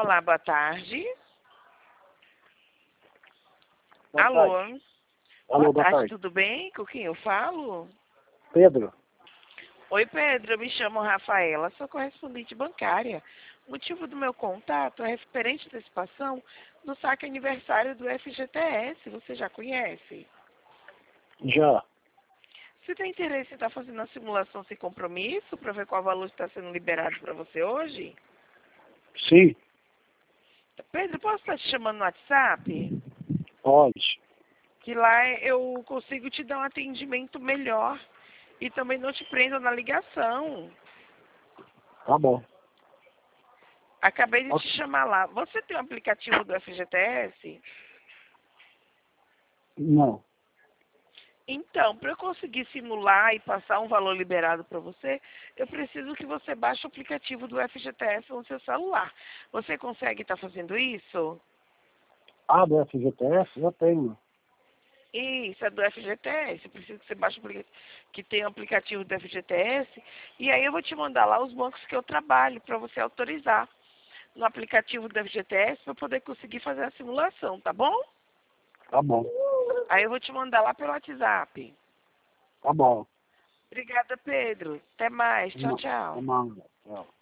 Olá, boa tarde. Boa Alô? tarde. Alô, boa tarde. Tudo bem? Com quem eu falo? Pedro. Oi, Pedro, eu me chamo Rafaela, sou correspondente bancária. O motivo do meu contato é referente à antecipação do saque aniversário do FGTS. Você já conhece? Já. Você tem interesse em estar fazendo a simulação sem compromisso para ver qual valor está sendo liberado para você hoje? Sim, Pedro, posso estar te chamando no WhatsApp? pode. Que lá eu consigo te dar um atendimento melhor e também não te prendo na ligação. Tá bom. Acabei de te chamar lá. Você tem o aplicativo do FGTS? Não. Então, para eu conseguir simular e passar um valor liberado para você, eu preciso que você baixe o aplicativo do FGTS no seu celular. Você consegue estar fazendo isso? Ah, do FGTS? Eu tenho. Isso, é do FGTS. Eu preciso que você baixe o aplicativo, que tem o aplicativo do FGTS. E aí eu vou te mandar lá os bancos que eu trabalho para você autorizar no aplicativo do FGTS para poder conseguir fazer a simulação, tá bom? Tá bom. Aí eu vou te mandar lá pelo WhatsApp. Tá bom. Obrigada, Pedro. Até mais. Tchau, Não, tchau. não, tchau.